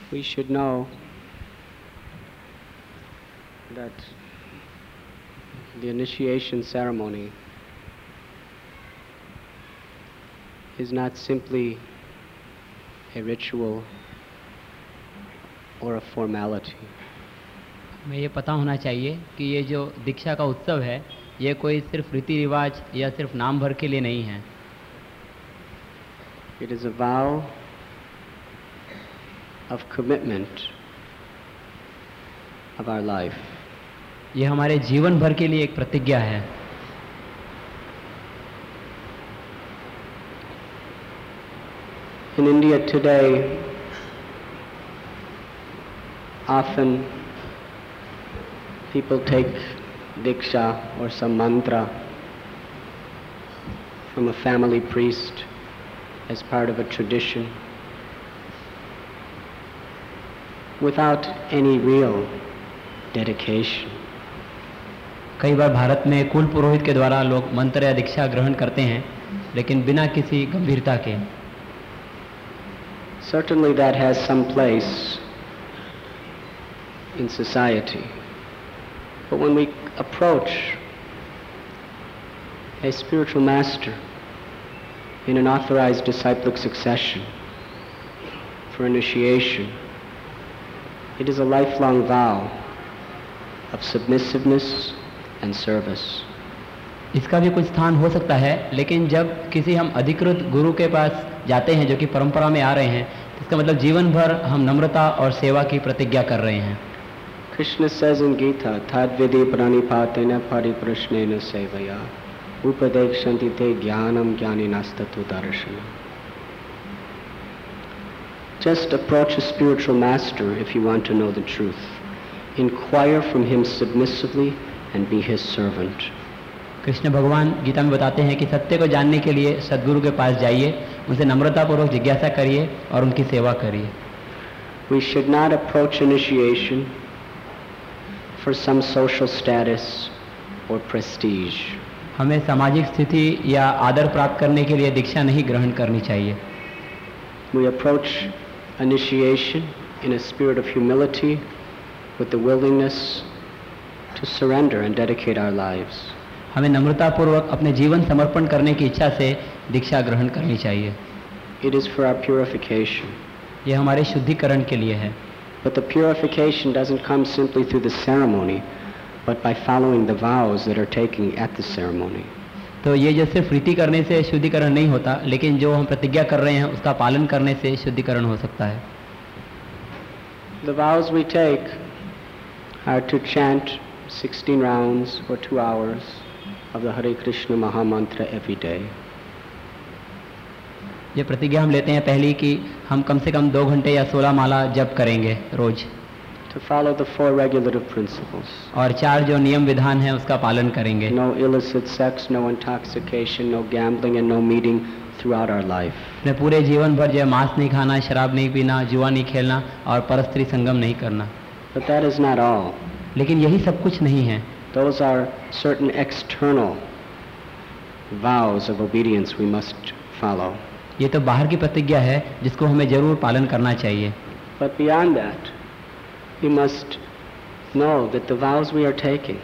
We should know that the initiation ceremony is not simply a ritual or a formality. हमें ये पता होना चाहिए कि ये जो दीक्षा का उत्सव है ये कोई सिर्फ रीति रिवाज या सिर्फ नाम भर के लिए नहीं है. It is a vow of commitment of our life. ये हमारे जीवन भर के लिए एक प्रतिज्ञा है. In India today, often people take diksha or some mantra from a family priest as part of a tradition without any real dedication. कई बार भारत में कुल पुरोहित के द्वारा लोग मंत्र या दीक्षा ग्रहण करते हैं लेकिन बिना किसी गंभीरता के. Certainly that has some place in society. But when we approach a spiritual master in an authorized disciplic succession for initiation, it is a lifelong vow of submissiveness and service. इसका भी कुछ स्थान हो सकता है, लेकिन जब किसी हम अधिकृत गुरु के पास जाते हैं जो कि परंपरा में आ रहे हैं, तो इसका मतलब जीवन भर हम नम्रता और सेवा की प्रतिज्ञा कर रहे हैं. Krishna says in Gita, Tadvidi pranipatena pariprashnena sevaya upadekshanti te jnanam jnaninastatu darshana. Just approach a spiritual master if you want to know the truth. Inquire from him submissively and be his servant. Krishna भगवान गीता में बताते हैं कि सत्य को जानने के लिए सद्गुरु के पास जाइए, उनसे नम्रतापूर्वक जिज्ञासा करिए और उनकी सेवा करिए. We should not approach initiation for some social status or prestige. हमें सामाजिक स्थिति या आदर प्राप्त करने के लिए दीक्षा नहीं ग्रहण करनी चाहिए. We approach initiation in a spirit of humility with the willingness to surrender and dedicate our lives. हमें नम्रतापूर्वक अपने जीवन समर्पण करने की इच्छा से दीक्षा ग्रहण करनी चाहिए. It is for our purification. ये हमारे शुद्धिकरण के लिए है. But the purification doesn't come simply through the ceremony, but by following the vows that are taken at the ceremony. तो ये जो सिर्फ रीति करने से शुद्धिकरण नहीं होता, लेकिन जो हम प्रतिज्ञा कर रहे हैं उसका पालन करने से शुद्धिकरण हो सकता है. The vows we take are to chant 16 rounds for 2 hours of the Hare Krishna Maha Mantra every day. ये प्रतिज्ञा हम लेते हैं पहली कि हम कम से कम 2 घंटे या 16 माला जप करेंगे रोज. To follow the 4 regulative principles. और 4 जो नियम विधान है उसका पालन करेंगे. No illicit sex, no intoxication, no gambling and no meeting throughout our life. अपने पूरे जीवन भर जो मांस नहीं खाना, शराब नहीं पीना, जुआ नहीं खेलना और परस्त्री संगम नहीं करना. But that is not all. लेकिन यही सब कुछ नहीं है. Those are certain external vows of obedience we must follow. ये तो बाहर की प्रतिज्ञा है जिसको हमें जरूर पालन करना चाहिए. But beyond that, we must know that the vows we are taking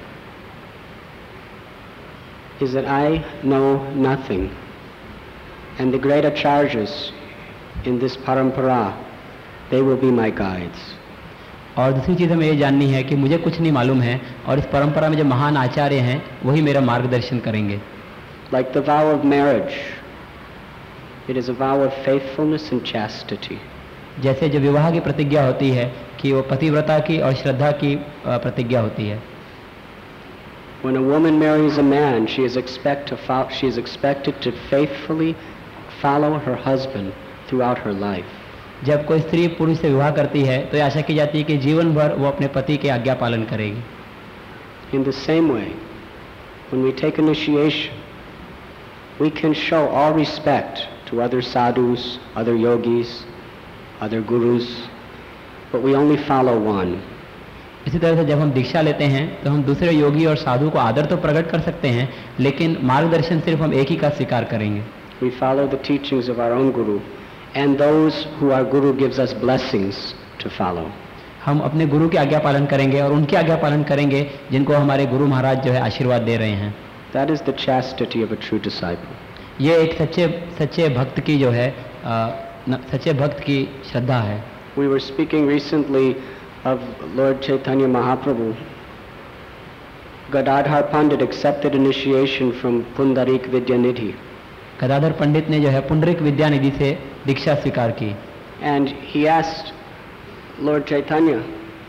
is that I know nothing, and the great acharyas in this parampara, they will be my guides. और दूसरी चीज़ हमें ये जाननी है कि मुझे कुछ नहीं मालूम है और इस परंपरा में जो महान आचार्य हैं वही मेरा मार्गदर्शन करेंगे. Like the vow of marriage, it is a vow of faithfulness and chastity. जैसे जो विवाह की प्रतिज्ञा होती है कि वो पतिव्रता की और श्रद्धा की प्रतिज्ञा होती है. When a woman marries a man, she is expected to faithfully follow her husband throughout her life. जब कोई स्त्री पुरुष से विवाह करती है तो ये आशा की जाती है कि जीवन भर वो अपने पति के आज्ञा पालन करेगी. In the same way, when we take initiation, we can show all respect to other sadhus, other yogis, other gurus, but we only follow one. इसी तरह से जब हम दीक्षा लेते हैं तो हम दूसरे योगी और साधु को आदर तो प्रकट कर सकते हैं, लेकिन मार्गदर्शन सिर्फ हम एक ही का स्वीकार करेंगे. We follow the teachings of our own guru, and those who our guru gives us blessings to follow. हम अपने गुरु की आज्ञा पालन करेंगे और उनकी आज्ञा पालन करेंगे जिनको हमारे गुरु महाराज जो है आशीर्वाद दे रहे हैं. That is the chastity of a true disciple. ये एक सच्चे भक्त की जो है सच्चे भक्त की श्रद्धा है. We were speaking recently of Lord Chaitanya Mahaprabhu. Gadadhar Pandit accepted initiation from Pundarik Vidyanidhi. Gadadhar पंडित ने जो है पुंडरीक विद्यानिधि से दीक्षा स्वीकार की. And he asked Lord Chaitanya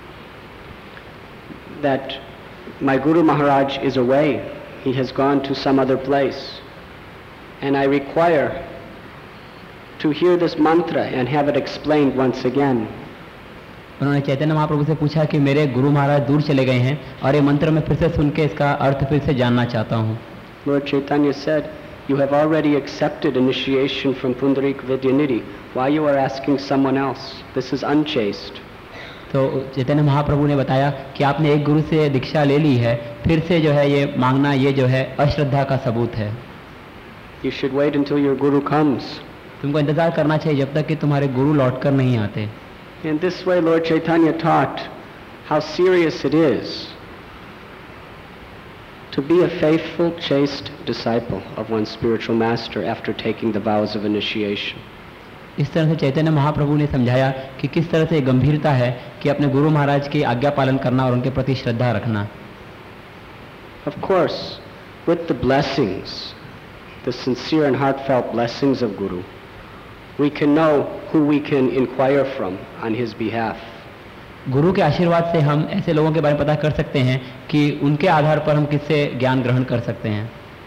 that my Guru Maharaj is away. He has gone to some other place. And I require to hear this mantra and have it explained once again. उन्होंने चैतन्य महाप्रभु से पूछा कि मेरे गुरु महाराज दूर चले गए हैं और ये मंत्र मैं फिर से सुन के इसका अर्थ फिर से जानना चाहता हूँ. Lord Chaitanya said, you have already accepted initiation from Pundarik Vidyanidhi. Why you are asking someone else? This is unchaste. तो चैतन्य महाप्रभु ने बताया कि आपने एक गुरु से दीक्षा ले ली है, फिर से जो है ये मांगना ये जो है अश्रद्धा का सबूत है. You should wait until your Guru comes. तुमको इंतजार करना चाहिए जब तक कि तुम्हारे गुरु लौटकर नहीं आते. In this way, Lord Chaitanya taught how serious it is to be a faithful, chaste disciple of one's spiritual master after taking the vows of initiation. इस तरह से चैतन्य महाप्रभु ने समझाया कि किस तरह से गंभीरता है कि अपने गुरु महाराज की आज्ञा पालन करना और उनके प्रति श्रद्धा रखना. Of course, with the blessings, the sincere and heartfelt blessings of Guru, we can know who we can inquire from on his behalf. गुरु के आशीर्वाद से हम ऐसे लोगों के बारे में पता कर सकते हैं कि उनके आधार पर हम किससे ज्ञान ग्रहण कर सकते हैं.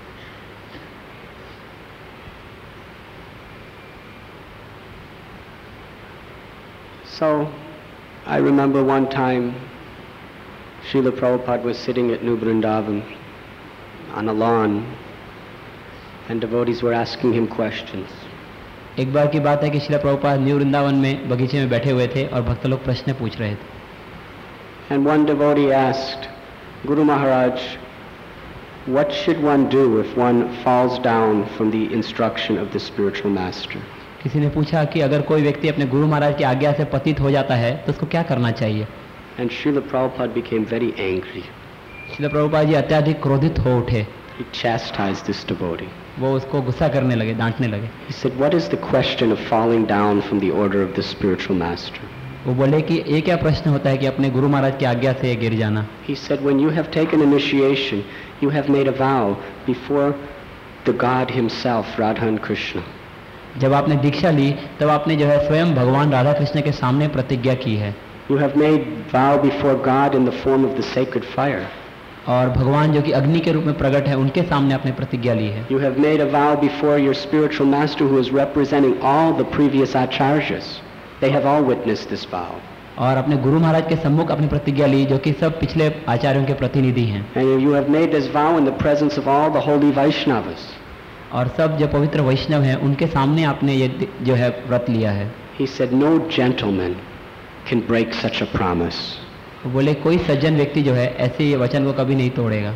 So, I remember one time Srila Prabhupada was sitting at New Vrindavan on a lawn and devotees were asking him questions. एक बार की बात है कि श्रील प्रभुपाद न्यू वृंदावन में बगीचे में बैठे हुए थे और भक्त लोग प्रश्न पूछ रहे थे. And one devotee asked, Guru Maharaj, what should one do if one falls down from the instruction of the spiritual master? किसी ने पूछा कि अगर कोई व्यक्ति अपने गुरु महाराज की आज्ञा से पतित हो जाता है तो उसको क्या करना चाहिए. And Srila Prabhupada became very angry. Srila Prabhupada ji अत्यधिक क्रोधित हो उठे. He chastised this devotee. वो उसको गुस्सा करने लगे, डांटने लगे. He said, what is the question of falling down from the order of the spiritual master? वो बोले कि ये क्या प्रश्न होता है कि अपने गुरु महाराज की आज्ञा से गिर जाना. He said, when you have taken initiation, you have made a vow before the God himself, Radha and Krishna. जब आपने दीक्षा ली तब आपने जो है स्वयं भगवान राधा कृष्ण के सामने प्रतिज्ञा की है. You have made vow before God in the form of the sacred fire. और भगवान जो कि अग्नि के रूप में प्रकट है उनके सामने आपने प्रतिज्ञा ली है. You have made a vow before your spiritual master who is representing all the previous acharyas. They have all witnessed this vow. और अपने गुरु महाराज के सम्मुख अपनी प्रतिज्ञा ली जो कि सब पिछले आचार्यों के प्रतिनिधि हैं. And you have made this vow in the presence of all the holy Vaishnavas. और सब जो पवित्र वैष्णव हैं उनके सामने आपने ये जो है व्रत लिया है. He said, no gentleman can break such a promise. वो बोले कोई सज्जन व्यक्ति जो है ऐसे ये वचन को कभी नहीं तोड़ेगा.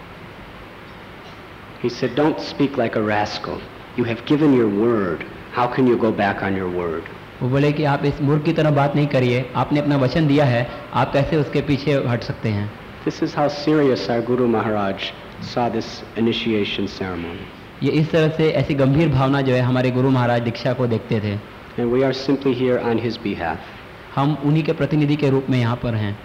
He said, don't speak like a rascal. You have given your word. How can you go back on your word? वो बोले कि आप इस मूर्ख की तरह बात नहीं करिए, आपने अपना वचन दिया है, आप कैसे उसके पीछे हट सकते हैं. This is how serious our Guru Maharaj saw this initiation ceremony. ये इस तरह से ऐसी गंभीर भावना जो है हमारे गुरु महाराज दीक्षा को देखते थे. And we are simply here on his behalf. हम उन्हीं के प्रतिनिधि के रूप में यहाँ पर हैं.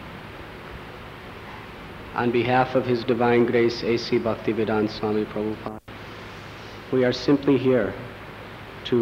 On behalf of His Divine Grace A.C. Bhaktivedanta Swami Prabhupada, we are simply here to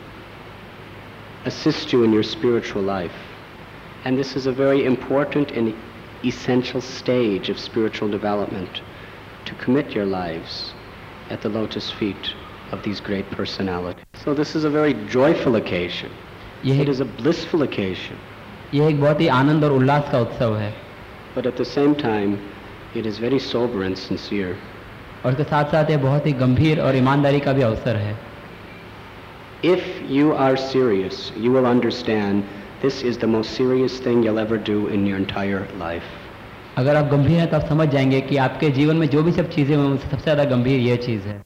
assist you in your spiritual life. And this is a very important and essential stage of spiritual development, to commit your lives at the lotus feet of these great personalities. So this is a very joyful occasion. It is a blissful occasion. यह एक बहुत ही आनंद और उल्लास का उत्सव है. But at the same time, it is very sober and sincere. और इसके साथ साथ ये बहुत ही गंभीर और ईमानदारी का भी अवसर है. If you are serious, you will understand this is the most serious thing you'll ever do in your entire life. अगर आप गंभीर हैं तो आप समझ जाएंगे कि आपके जीवन में जो भी सब चीजें हैं उनसे सबसे ज्यादा गंभीर यह चीज है.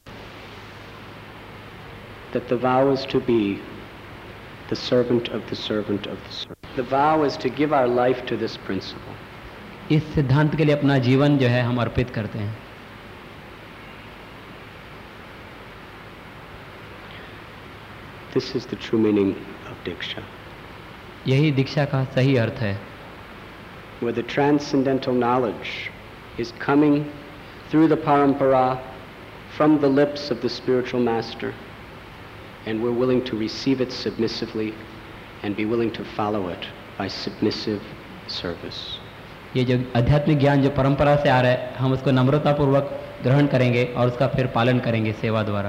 That the vow is to be the servant of the servant of the servant. The vow is to give our life to this principle. इस सिद्धांत के लिए अपना जीवन जो है हम अर्पित करते हैं. This is the true meaning of Diksha. यही दीक्षा का सही अर्थ है. Where the transcendental knowledge is coming through the parampara from the lips of the spiritual master, and we're willing to receive it submissively and be willing to follow it by submissive service. ये जो आध्यात्मिक ज्ञान जो परंपरा से आ रहा है, हम उसको नम्रतापूर्वक ग्रहण करेंगे और उसका फिर पालन करेंगे सेवा द्वारा.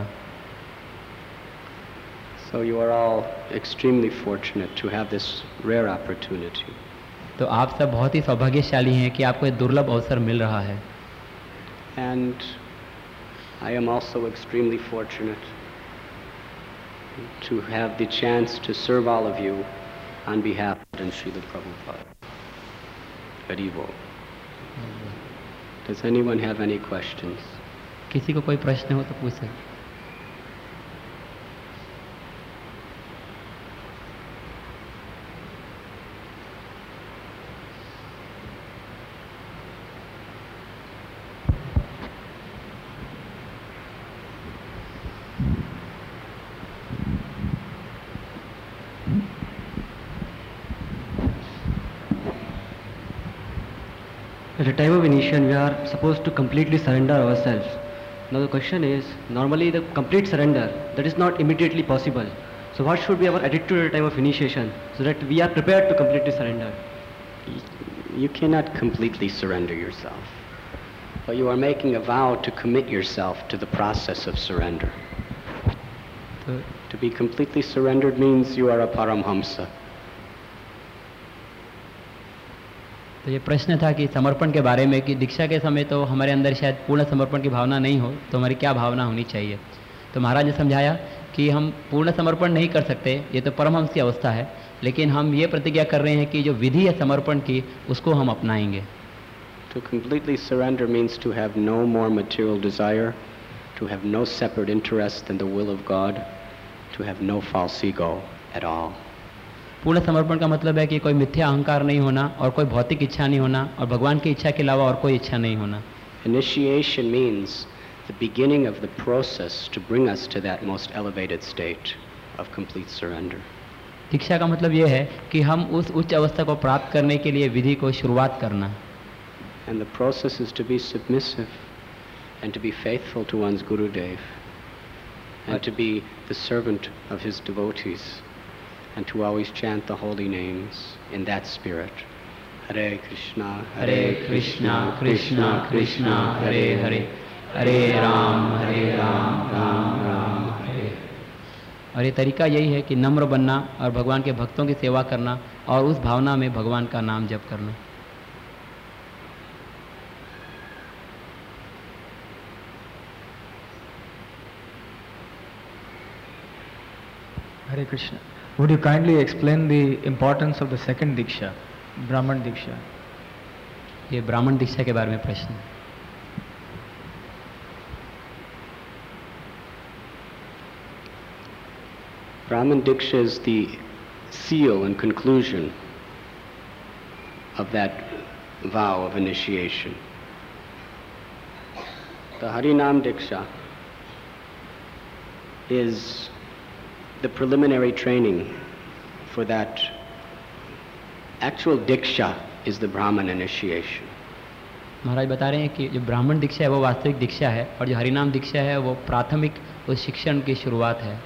So you are all extremely fortunate to have this rare opportunity. तो आप सब बहुत ही सौभाग्यशाली हैं कि आपको एक दुर्लभ अवसर मिल रहा है. And I am also extremely fortunate to have the chance to serve all of you on behalf of Srila Prabhupada. Hari Bol. Does anyone have any questions? किसी को कोई प्रश्न हो तो पूछ सकते. At the time of initiation, we are supposed to completely surrender ourselves. Now the question is, normally the complete surrender, that is not immediately possible. So what should be our attitude at the time of initiation, so that we are prepared to completely surrender? You cannot completely surrender yourself, but you are making a vow to commit yourself to the process of surrender. To be completely surrendered means you are a Paramhamsa. तो ये प्रश्न था कि समर्पण के बारे में, कि दीक्षा के समय तो हमारे अंदर शायद पूर्ण समर्पण की भावना नहीं हो, तो हमारी क्या भावना होनी चाहिए. तो महाराज ने समझाया कि हम पूर्ण समर्पण नहीं कर सकते, ये तो परमहंस की अवस्था है, लेकिन हम ये प्रतिज्ञा कर रहे हैं कि जो विधि है समर्पण की उसको हम अपनाएंगे. To completely surrender means to have no more material desire, to have no separate interest than the will of God, to have no false ego at all. पूर्ण समर्पण का मतलब है कि कोई मिथ्या अहंकार नहीं होना और कोई भौतिक इच्छा नहीं होना और भगवान की इच्छा के अलावा और कोई इच्छा नहीं होना. Initiation means the beginning of the process to bring us to that most elevated state of complete surrender. दीक्षा का मतलब ये है कि हम उस उच्च अवस्था को प्राप्त करने के लिए विधि को शुरुआत करना. And the process is to be submissive and to be faithful to one's Gurudev and to be the servant of his devotees. And to always chant the holy names in that spirit. Hare Krishna, Krishna, Krishna Krishna, Hare Hare, Hare Ram, Ram Ram, Hare. और ये तरीका यही है कि नम्र बनना और भगवान के भक्तों की सेवा करना और उस भावना में भगवान का नाम जप करना. Hare Krishna. Would you kindly explain the importance of the second Diksha, Brahman Diksha? ये ब्राह्मण दीक्षा के बारे में प्रश्न. Brahman Diksha is the seal and conclusion of that vow of initiation. The Harinam Diksha is the preliminary training for that. Actual Diksha is the Brahman initiation. महाराज बता रहे हैं कि जो ब्राह्मण दीक्षा है वो वास्तविक दीक्षा है और जो हरिनाम दीक्षा है वो प्राथमिक उस शिक्षण की शुरुआत है.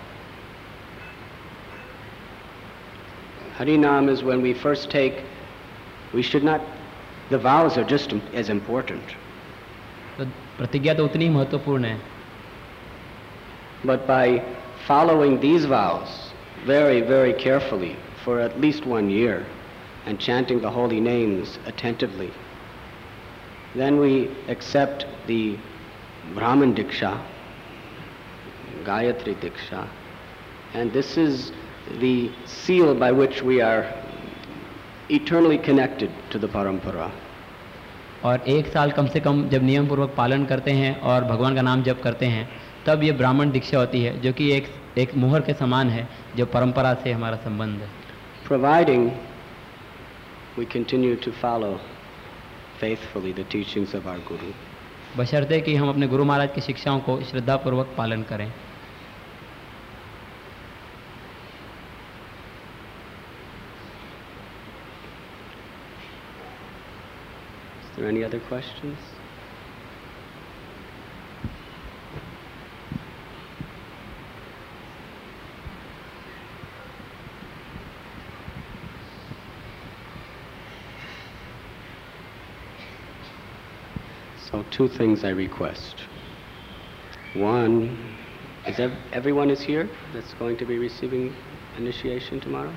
Harinam is when we first take, we should not, the vows are just as important. तो प्रतिज्ञा तो उतनी ही महत्वपूर्ण है. But by following these vows very, very carefully for at least 1 year and chanting the holy names attentively, then we accept the Brahman Diksha, Gayatri Diksha, and this is the seal by which we are eternally connected to the Parampara. और 1 साल कम से कम जब नियम पूर्वक पालन करते हैं और भगवान का नाम जप करते हैं तब ये ब्राह्मण दीक्षा होती है, जो कि एक मुहर के समान है जो परंपरा से हमारा संबंध है. Providing we continue to follow faithfully the teachings of our Guru. बशर्ते कि हम अपने गुरु महाराज की शिक्षाओं को श्रद्धापूर्वक पालन करें. Is there any other questions? So two things I request. One, is everyone is here that's going to be receiving initiation tomorrow?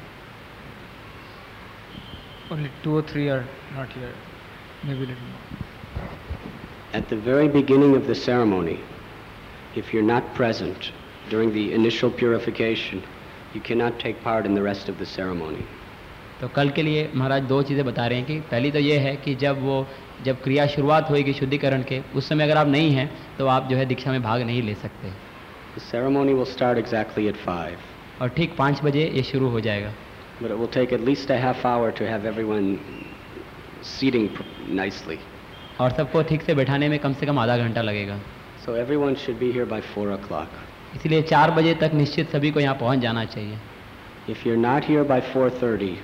Only 2 or 3 are not here. Maybe a little more. At the very beginning of the ceremony, if you're not present during the initial purification, you cannot take part in the rest of the ceremony. तो कल के लिए महाराज 2 चीज़ें बता रहे हैं कि पहली तो ये है कि जब क्रिया शुरुआत होएगी शुद्धिकरण के, उस समय अगर आप नहीं हैं तो आप जो है दीक्षा में भाग नहीं ले सकते. The ceremony will start exactly at 5. और ठीक 5 बजे ये शुरू हो जाएगा. But it will take at least a half hour to have everyone seating nicely. और सबको ठीक से बैठाने में कम से कम आधा घंटा लगेगा. So everyone should be here by 4 o'clock. इसलिए 4 बजे तक निश्चित सभी को यहाँ पहुँच जाना चाहिए. If you're not here by 4:30,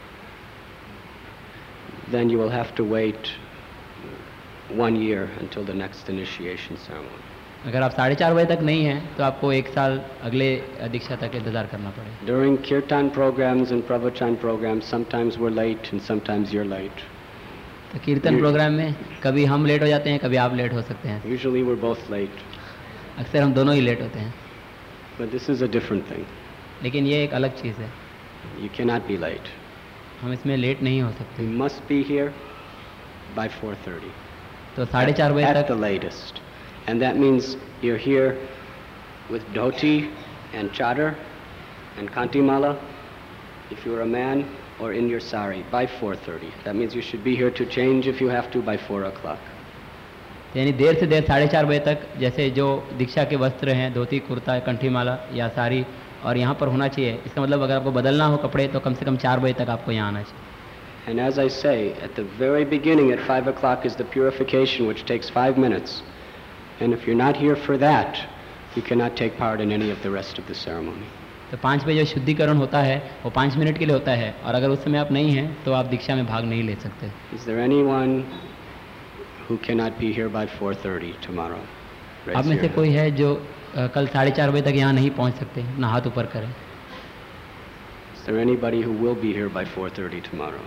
then you will have to wait 1 year until the next initiation ceremony. अगर आप 4:30 बजे तक नहीं हैं तो आपको 1 साल अगले दीक्षा तक इंतजार करना पड़ेगा. During kirtan programs and pravachan programs, sometimes we're late and sometimes you're late. तो कीर्तन प्रोग्राम में कभी हम लेट हो जाते हैं, कभी आप लेट हो सकते हैं. Usually we're both late. अक्सर हम दोनों ही लेट होते हैं. But this is a different thing. लेकिन ये एक अलग चीज़ है. You cannot be late. हम इसमें लेट नहीं हो सकते. You must be here by 4:30. तो 4:30 बजे At तक the latest. And that means you're here with dhoti and chadar and kantimala if you're a man, or in your sari by 4:30. That means you should be here to change if you have to by 4 o'clock. यानी देर से देर 4:30 बजे तक जैसे जो दीक्षा के वस्त्र हैं, धोती कुर्ता कंठीमाला या साड़ी, और यहाँ पर होना चाहिए. इसका मतलब अगर आपको बदलना हो कपड़े तो कम से कम 4 बजे तक आपको यहाँ आना चाहिए. And as I say, at the very beginning at 5 o'clock is the purification, which takes 5 minutes. And if you're not here for that, you cannot take part in any of the rest of the ceremony. तो 5 बजे जो शुद्धिकरण होता है वो 5 minute के लिए होता है, और अगर उस समय आप नहीं हैं तो आप दीक्षा में भाग नहीं ले सकते. Is there anyone who cannot be here by 4:30 tomorrow? आप में से कोई है जो कल 4:30 बजे तक यहाँ नहीं पहुँच सकते? ना हाथ ऊपर करें. Is there anybody who will be here by 4:30 tomorrow?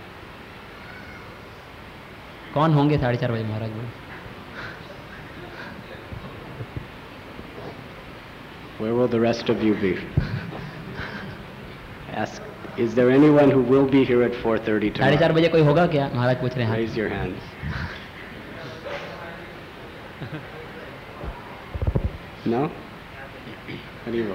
कौन होंगे 4:30 बजे महाराज जी? Where will the rest of you be? Ask, is there anyone who will be here at 4:30 tomorrow? 4:30 बजे कोई होगा क्या? महाराज पूछ रहे हैं. Raise your hands. No? Haribo.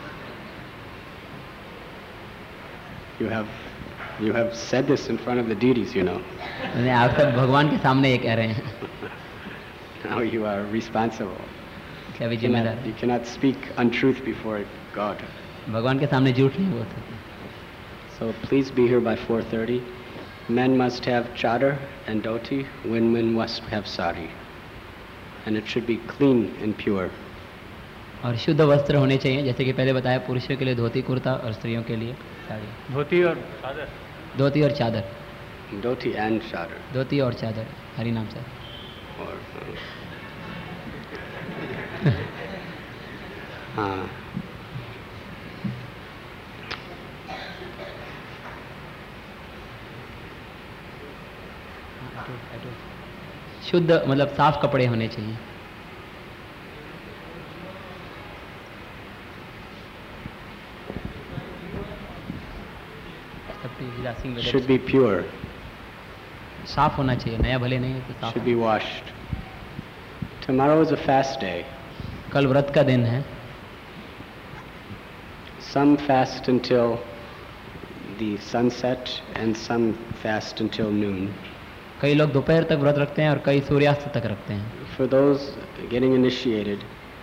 You have said this in front of the deities, you know. आप सब भगवान के सामने ये कह रहे हैं. Now you are responsible. क्या भी जिम्मेदार. You cannot speak untruth before God. भगवान के सामने झूठ नहीं बोल सकते. So please be here by 4:30. Men must have chadar and dhoti. Women must have sari. And it should be clean and pure. और शुद्ध वस्त्र होने चाहिए, जैसे कि पहले बताया, पुरुषों के लिए धोती कुर्ता और स्त्रियों के लिए साड़ी. धोती और चादर. धोती और चादर. Dhoti and chadar. धोती और चादर. हरि नाम से. Or हाँ. शुद्ध मतलब साफ कपड़े होने चाहिए. Should be pure. साफ होना चाहिए, नया भले नहीं है तो साफ. Should be washed. Tomorrow is a fast day. कल व्रत का दिन है. Some fast until the sunset and some fast until noon. कई लोग दोपहर तक व्रत रखते हैं और कई सूर्यास्त तक रखते हैं. For those getting initiated,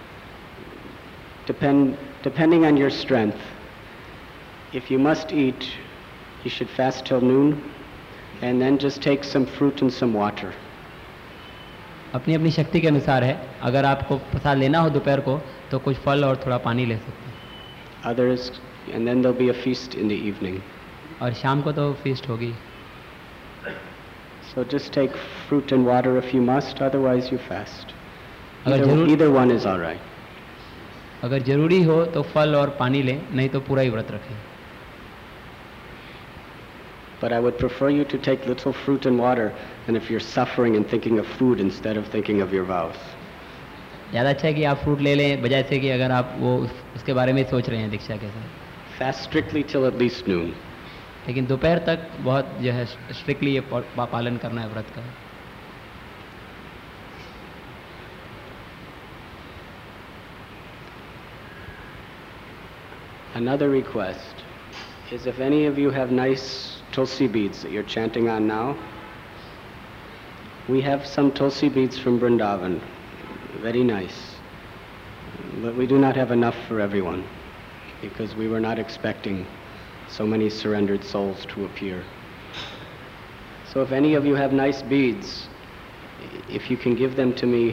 depending on your strength, if you must eat, you should fast till noon, And then just take some fruit and some water. अपनी अपनी शक्ति के अनुसार है, अगर आपको प्रसाद लेना हो दोपहर को तो कुछ फल और थोड़ा पानी ले सकते हैं। Others, and then there'll be a feast in the evening. और शाम को तो फीस्ट होगी। So just take fruit and water if you must, otherwise you fast. अगर Either one is all right. अगर जरूरी हो तो फल और पानी लें, नहीं तो पूरा ही व्रत रखें। But I would prefer you to take little fruit and water than if you're suffering and thinking of food instead of thinking of your vows. ज़्यादा अच्छा है कि आप फ्रूट ले लें बजाय से कि अगर आप वो उसके बारे में सोच रहे हैं दीक्षा के साथ। Fast strictly till at least noon. लेकिन दोपहर तक बहुत जो है स्ट्रिक्टली ये पालन करना है व्रत का। Another request is if any of you have nice tulsi beads that you're chanting on now, we have some tulsi beads from Vrindavan, very nice, but we do not have enough for everyone because we were not expecting so many surrendered souls to appear. So if any of you have nice beads, if you can give them to me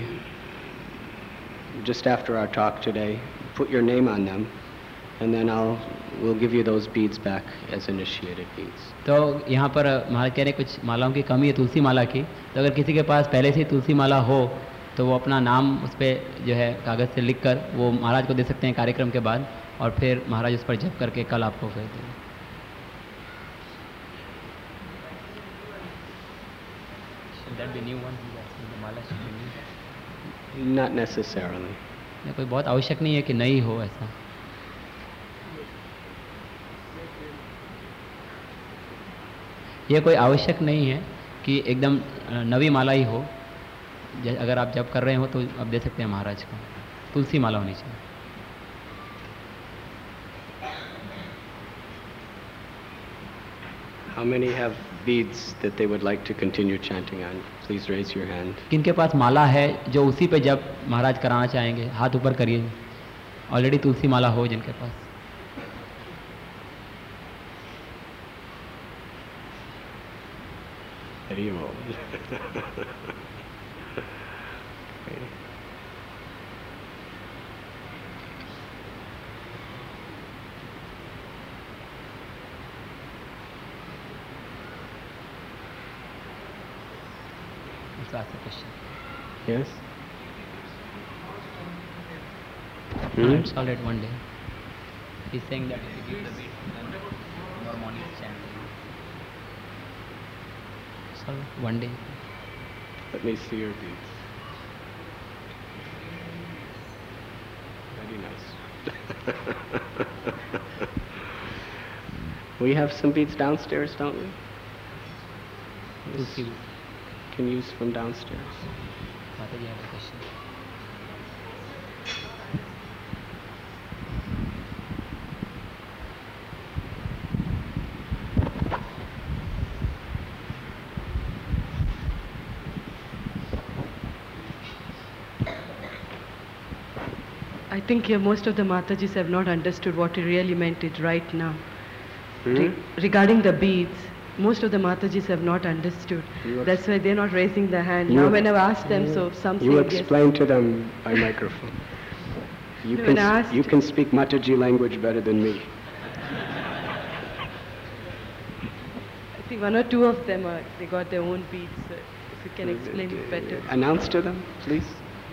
just after our talk today, put your name on them, and then we'll give you those beads back as initiated beads. तो यहाँ पर महाराज कह रहे कुछ मालाओं की कमी है तुलसी माला की, तो अगर किसी के पास पहले से ही तुलसी माला हो तो वो अपना नाम उस पर जो है कागज़ से लिखकर वो महाराज को दे सकते हैं कार्यक्रम के बाद, और फिर महाराज उस पर जप करके कल आपको कह देंगे। Not necessarily. कोई बहुत आवश्यक नहीं है कि नई हो ऐसा। ये कोई आवश्यक नहीं है कि एकदम नवी माला ही हो, अगर आप जप कर रहे हो तो आप दे सकते हैं महाराज को, तुलसी माला होनी चाहिए। How many have beads that they would like to continue chanting on? Please raise your hand. किनके पास माला है जो उसी पे जप महाराज कराना चाहेंगे, हाथ ऊपर करिए। ऑलरेडी तुलसी माला हो जिनके पास। Hari Om. Let's ask a question. Yes? It's all at one day. He's saying that if you give the beat, then tomorrow morning is chanting. So one day. Let me see your beads. Very nice. We have some beads downstairs, don't we? Tulsi. Can use from downstairs. Mataji, I have a question. I think most of the Matajis have not understood what he really meant it right now. Regarding the beads, most of the Matajis have not understood. That's why they're not raising their hand. Now when I've asked them, so some say You yes. explain to them by microphone. You When asked- you can speak Mataji language better than me. I think one or two of them they got their own beads. So if you can explain it better. Announce to them, please.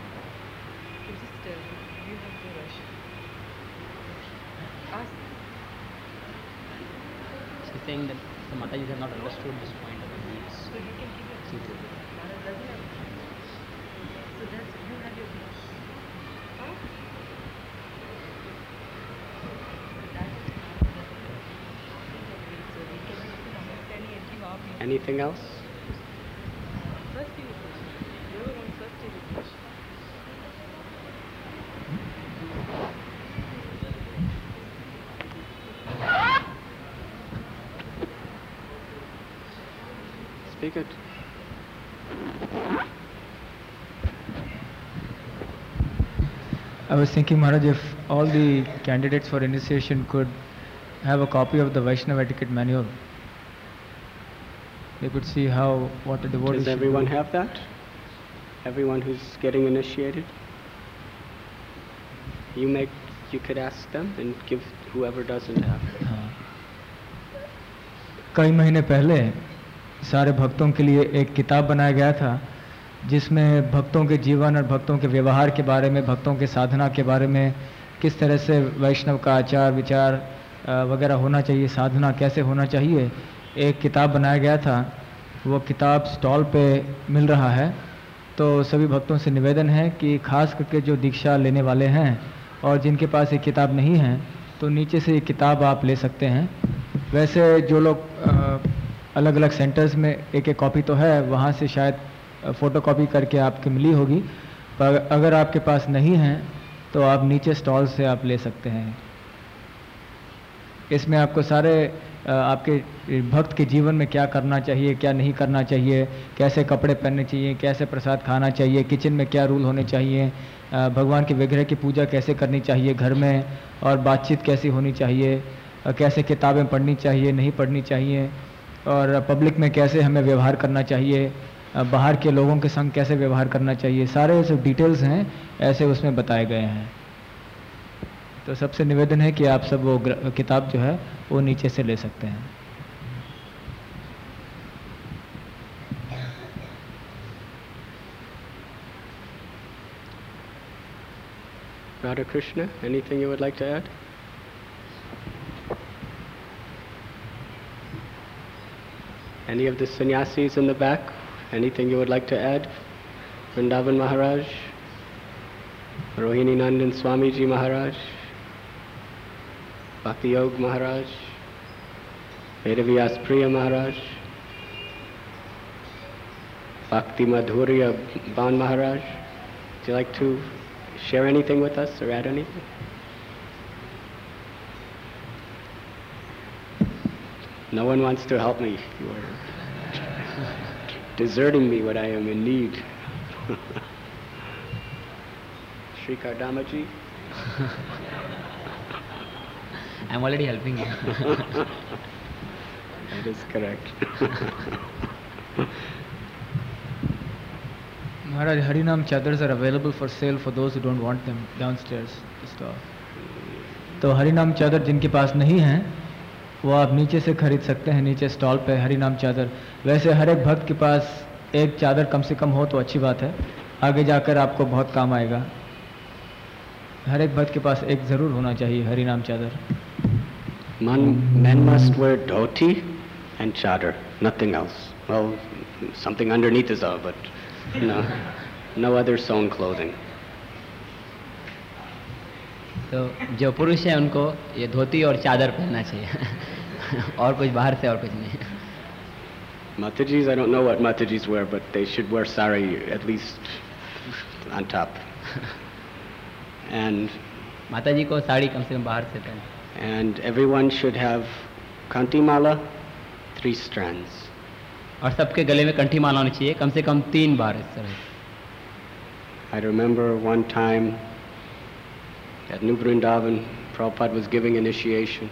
She's saying that the Matajis have not understood this point of the beads. So you can give your Maharaj doesn't have. So that's you have your beads. Huh? So we can understand and give our beads. Anything else? First you whoever wants first you will. Speak it. I was thinking, Maharaj, if all the candidates for initiation could have a copy of the Vaishnava etiquette manual. they could see how what a devotee Does should everyone do. have that? Everyone who's getting initiated? You could ask them and give whoever doesn't have it. हाँ। कई महीने पहले सारे भक्तों के लिए एक किताब बनाया गया था जिसमें भक्तों के जीवन और भक्तों के व्यवहार के बारे में, भक्तों के साधना के बारे में, किस तरह से वैष्णव का आचार विचार वगैरह होना चाहिए, साधना कैसे होना चाहिए, एक किताब बनाया गया था। वो किताब स्टॉल पे मिल रहा है। तो सभी भक्तों से निवेदन है कि खास करके जो दीक्षा लेने वाले हैं और जिनके पास ये किताब नहीं है तो नीचे से ये किताब आप ले सकते हैं। वैसे जो लोग अलग अलग सेंटर्स में एक एक कॉपी तो है, वहाँ से शायद फ़ोटो कॉपी करके आपके मिली होगी, पर अगर आपके पास नहीं है तो आप नीचे स्टॉल से आप ले सकते हैं। इसमें आपको सारे आपके भक्त के जीवन में क्या करना चाहिए, क्या नहीं करना चाहिए, कैसे कपड़े पहनने चाहिए, कैसे प्रसाद खाना चाहिए, किचन में क्या रूल होने चाहिए, भगवान के विग्रह की पूजा कैसे करनी चाहिए घर में, और बातचीत कैसी होनी चाहिए, कैसे किताबें पढ़नी चाहिए नहीं पढ़नी चाहिए, और पब्लिक में कैसे हमें व्यवहार करना चाहिए, बाहर के लोगों के संग कैसे व्यवहार करना चाहिए, सारे जो डिटेल्स हैं ऐसे उसमें बताए गए हैं। तो सबसे निवेदन है कि आप सब वो किताब जो है वो नीचे से ले सकते हैं। Radha Krishna, anything you would like to add? Any of the sannyasis in the back, anything you would like to add? Vrindavan Maharaj, Rohini Nandan Swamiji Maharaj, Bhakti Yog Maharaj, Vedavyas Priya Maharaj, Bhakti Madhurya Ban Maharaj. Would you like to share anything with us or add anything? No one wants to help me. You are deserting me when I am in need. Sri Kardamaji? I'm already helping you. That is correct. Maharaj, Harinam chadars are available for sale for those who don't want them downstairs the store. तो हरिनाम चादर जिनके पास नहीं है वो आप नीचे से खरीद सकते हैं, नीचे स्टॉल पे हरिनाम चादर। वैसे हर एक भक्त के पास एक चादर कम से कम हो तो अच्छी बात है, आगे जाकर आपको बहुत काम आएगा। हर एक भक्त के पास एक ज़रूर होना चाहिए हरिनाम चादर। Men must wear dhoti and chadar, nothing else. Well, something underneath is all, but no other sewn clothing. तो जो पुरुष है उनको ये धोती और चादर पहनना चाहिए और कुछ बाहर से और कुछ नहीं। Matajis, I don't know what Matajis wear, but they should wear sari at least on top. And माता जी को साड़ी कम से कम बाहर से पहने। And everyone should have kanti mala, 3 strands. और सबके गले में कंठी माला होनी चाहिए कम से कम 3 बार इस तरह। I remember one time at New Vrindavan, Prabhupada was giving initiation.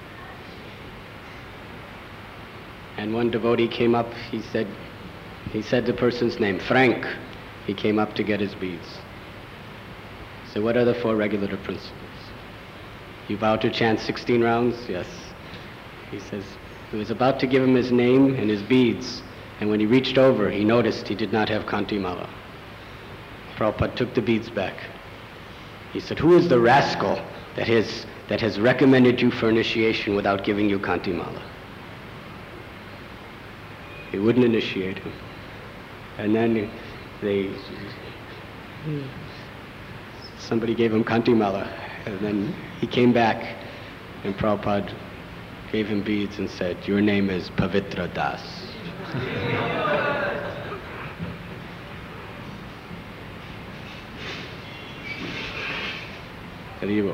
And one devotee came up, he said the person's name, Frank. He came up to get his beads. So what are the 4 regulative principles? You vow to chant 16 rounds? Yes. He says, he was about to give him his name and his beads, and when he reached over, he noticed he did not have Kanti Mala. Prabhupada took the beads back. He said, who is the rascal that has recommended you for initiation without giving you Kanti Mala? He wouldn't initiate him. And then somebody gave him Kanti Mala, and then he came back, and Prabhupada gave him beads and said, your name is Pavitra Das. Haribo.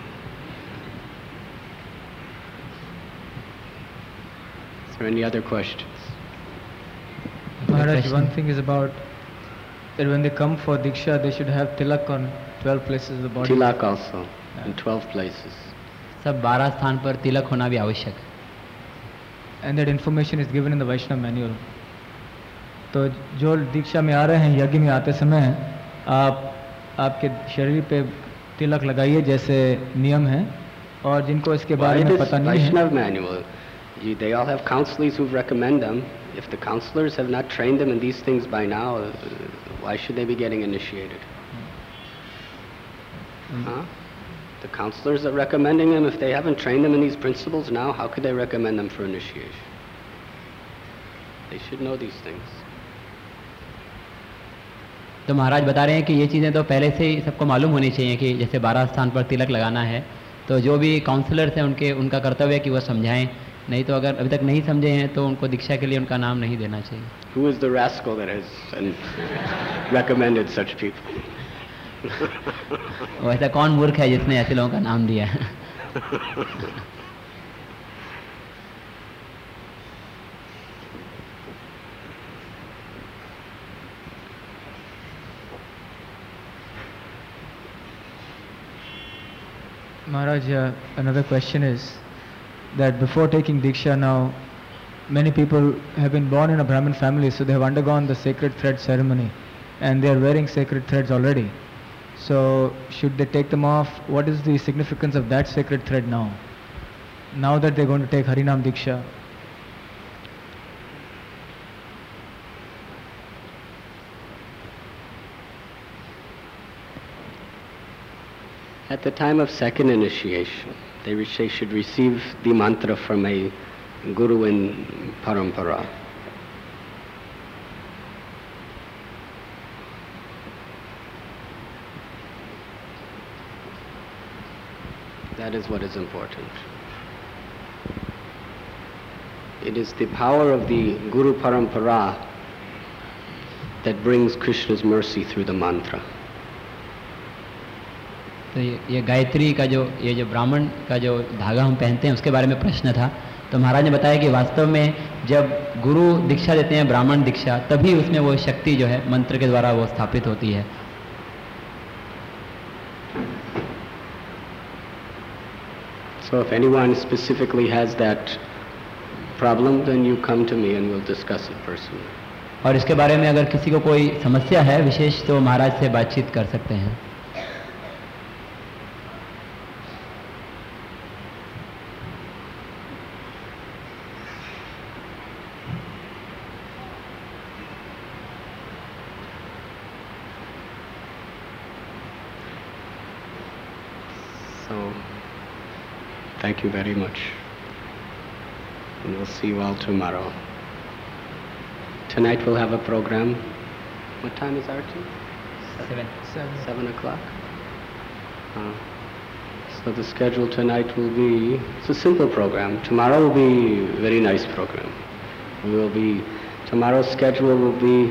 Is there any other questions? Maharaj, one thing is about that when they come for Diksha, they should have tilak on 12 places of the body. Tilak also, in 12 places. सब 12 स्थान पर तिलक होना भी आवश्यक है। and that information is given in the Vaishnava manual. तो जो दीक्षा में आ रहे हैं, यज्ञ में आते समय आप आपके शरीर पे तिलक लगाइए जैसे नियम है, और जिनको इसके बारे में पता नहीं है. Vaishnava manual, they all have counselors who recommend them. If the counselors have not trained them in these things by now, why should they be getting initiated? Huh? The counselors are recommending them. If they haven't trained them in these principles now, how could they recommend them for initiation? They should know these things. तो महाराज बता रहे हैं कि ये चीज़ें तो पहले से ही सबको मालूम होनी चाहिए कि जैसे 12 स्थान पर तिलक लगाना है, तो जो भी काउंसलर्स हैं उनका कर्तव्य है कि वो समझाएं, नहीं तो अगर अभी तक नहीं समझे हैं तो उनको दीक्षा के लिए उनका नाम नहीं देना चाहिए. Who is the rascal that has recommended such people? वो ऐसा कौन मूर्ख है जिसने ऐसे लोगों का नाम दिया है? Maharaj, another question is that before taking Diksha now, many people have been born in a Brahmin family, so they have undergone the sacred thread ceremony and they are wearing sacred threads already. So should they take them off? What is the significance of that sacred thread now? Now that they are going to take Harinam Diksha? At the time of second initiation, they should receive the mantra from a guru in parampara. That is what is important. It is the power of the Guru Parampara that brings Krishna's mercy through the mantra. तो ये गायत्री का ये जो ब्राह्मण का जो धागा हम पहनते हैं उसके बारे में प्रश्न था. तो महाराज ने बताया कि वास्तव में जब गुरु दीक्षा देते हैं, ब्राह्मण दीक्षा, तभी उसमें वो शक्ति जो है मंत्र के द्वारा वो स्थापित होती है. So if anyone specifically has that problem, then you come to me and we'll discuss it personally. और इसके बारे में अगर किसी को कोई समस्या है विशेष तो महाराज से बातचीत कर सकते हैं. So, thank you very much. And we'll see you all tomorrow. Tonight we'll have a program. What time is our tea? 7 o'clock. So the schedule tonight will be, it's a simple program. Tomorrow will be a very nice program. Tomorrow's schedule will be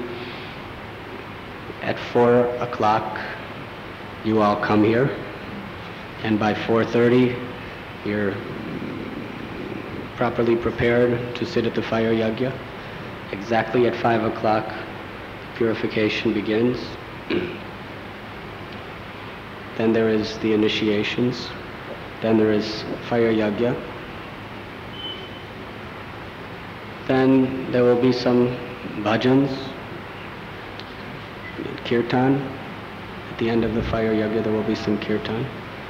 at 4 o'clock. You all come here. And by 4:30, you're properly prepared to sit at the fire yajna. Exactly at 5 o'clock, purification begins. Then there is the initiations. Then there is fire yajna. Then there will be some bhajans, kirtan. At the end of the fire yajna, there will be some kirtan.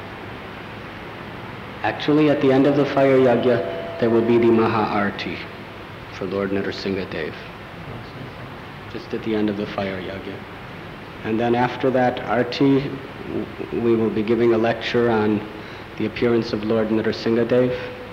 Actually, at the end of the fire yajna, there will be the Maha-Arti for Lord Nrsimha Dev. Just at the end of the fire yajna. And then after that Arti, we will be giving a lecture on the appearance of Lord Nrsimha Dev.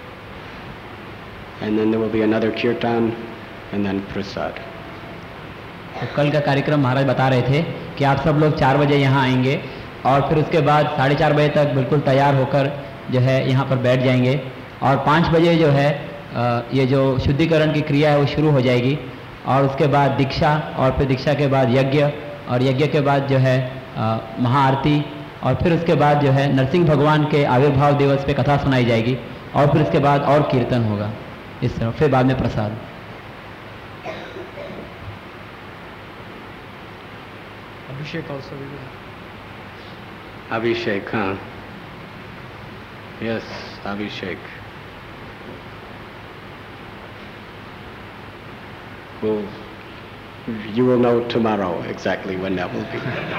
And then there will be another kirtan and then prasad. तो कल का कार्यक्रम महाराज बता रहे थे कि आप सब लोग 4 बजे यहाँ आएंगे और फिर उसके बाद 4:30 बजे तक बिल्कुल तैयार होकर जो है यहाँ पर बैठ जाएंगे और 5 बजे जो है ये जो शुद्धिकरण की क्रिया है वो शुरू हो जाएगी और उसके बाद दीक्षा और फिर दीक्षा के बाद यज्ञ और यज्ञ के बाद जो है महाआरती और फिर उसके बाद जो है नरसिंह भगवान के आविर्भाव दिवस पे कथा सुनाई जाएगी और फिर उसके बाद और कीर्तन होगा इस तरह, फिर बाद में प्रसाद. Abhishek also will be. Abhishek, huh? Yes, Abhishek. you will know tomorrow exactly when that will be.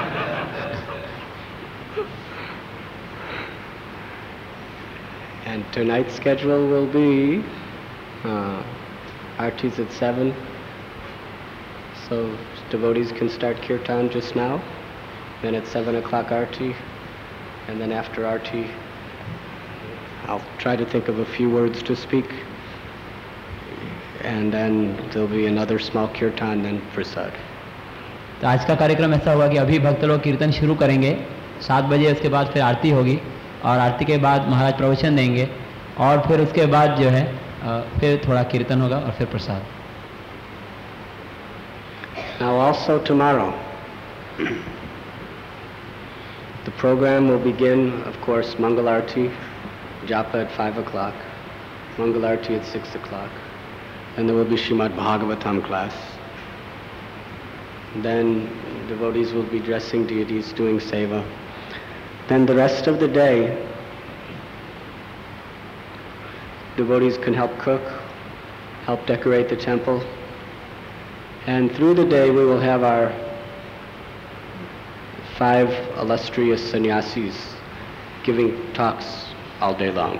And tonight's schedule will be Arti's at 7, so devotees can start kirtan just now, then at 7 o'clock Arti, and then after Arti I'll try to think of a few words to speak, and then there'll be another small kirtan, then prasad. तो आज का कार्यक्रम ऐसा हुआ कि अभी भक्त लोग कीर्तन शुरू करेंगे 7 बजे, उसके बाद फिर आरती होगी और आरती के बाद महाराज प्रवचन देंगे और फिर उसके बाद जो है फिर थोड़ा कीर्तन होगा और फिर प्रसाद. Now also tomorrow, the program will begin, of course, Mangal Arti, Japa at 5 o'clock, Mangal Arti at 6 o'clock, and there will be Srimad Bhagavatam class. Then devotees will be dressing deities, doing seva. Then the rest of the day, devotees can help cook, help decorate the temple, and through the day we will have our 5 illustrious sannyasis giving talks all day long.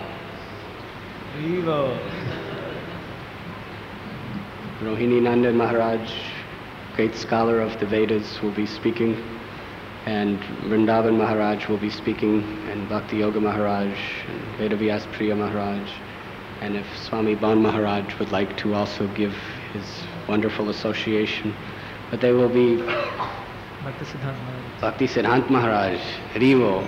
Rohini Nandan Maharaj, great scholar of the Vedas, will be speaking, and Vrindavan Maharaj will be speaking, and Bhakti Yoga Maharaj, and Vedavyas Priya Maharaj, and if Swami Ban Maharaj would like to also give his wonderful association, but they will be Bhakti Siddhant Maharaj, Harivo.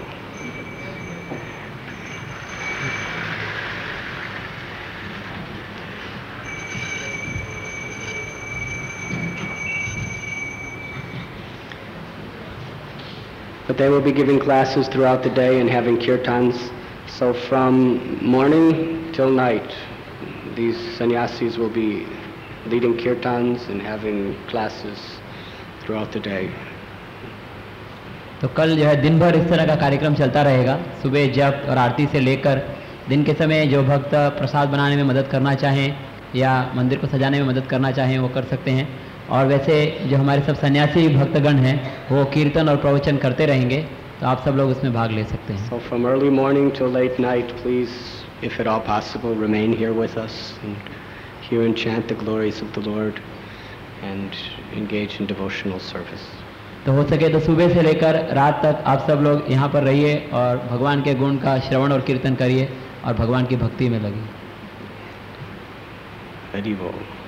But they will be giving classes throughout the day and having kirtans. So from morning till night, these sannyasis will be leading kirtans and having classes throughout the day. तो कल जो है दिन भर इस तरह का कार्यक्रम चलता रहेगा. सुबह जप और आरती से लेकर दिन के समय जो भक्त प्रसाद बनाने में मदद करना चाहें या मंदिर को सजाने में मदद करना चाहें वो कर सकते हैं. और वैसे जो हमारे सब सन्यासी भक्तगण हैं वो कीर्तन और प्रवचन करते रहेंगे, तो आप सब लोग उसमें भाग ले सकते हैं. So from early morning till late night, please, if at all possible, remain here with us and hear and chant the glories of the Lord and engage in devotional service. तो हो सके तो सुबह से लेकर रात तक आप सब लोग यहाँ पर रहिए और भगवान के गुण का श्रवण और कीर्तन करिए और भगवान की भक्ति में लगिए. Haribo.